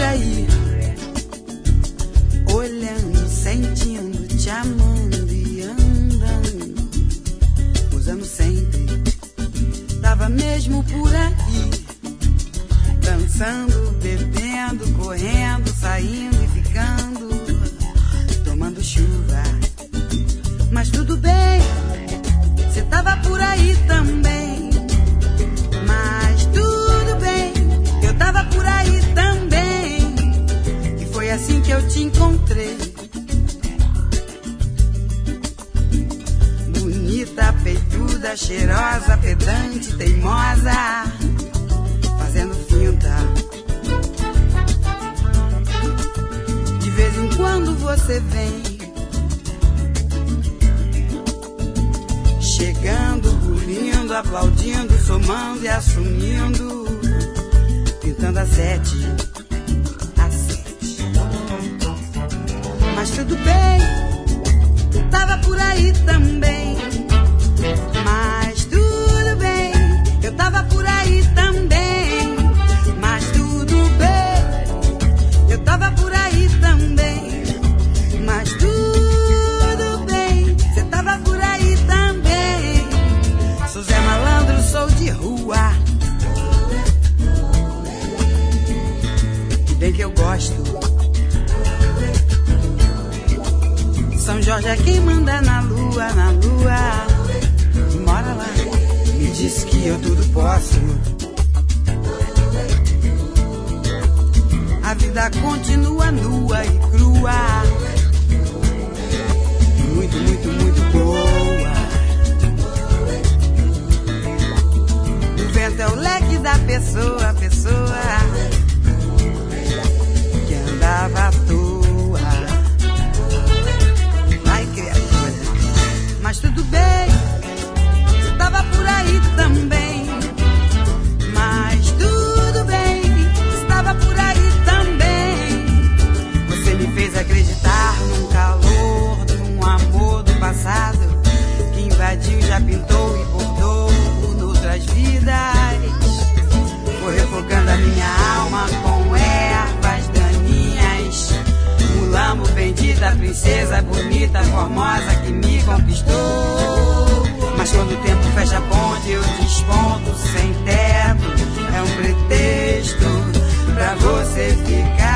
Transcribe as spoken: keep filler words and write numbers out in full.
aí, olhando, sentindo, te amando e andando, usando sempre, tava mesmo por aí, dançando, bebendo, correndo, saindo e ficando, tomando chuva, mas tudo bem, cê tava por aí também, mas tudo bem, eu tava por aí também, e foi assim que eu te encontrei. Bonita, peituda, cheirosa, pedante, teimosa, fazendo finta. De vez em quando você vem, chegando, bulindo, aplaudindo, somando e assumindo, pintando a sete, a sete. Mas tudo bem, tava por aí também. Mas tudo bem, eu tava por aí também. Mas tudo bem, eu tava por aí também. Mas tudo bem, você tava por aí também. Sou Zé Malandro, sou de rua, e bem que eu gosto. São Jorge é quem manda na lua, na lua. Mora lá, me diz que eu tudo posso. A vida continua nua e crua, muito, muito, muito boa. O vento é o leque da pessoa, pessoa que andava à toa. Vai, criatura, mas tudo bem, você tava por aí também. Mas tudo bem, você tava por aí também. Você me fez acreditar num calor, num amor do passado que invadiu, já pintou e bordou noutras vidas. Foi refogando a minha alma com ervas daninhas. Mulambo bendita, princesa bonita, formosa que me conquistou. Mas quando o tempo fecha a ponte, eu desponto sem teto. É um pretexto pra você ficar.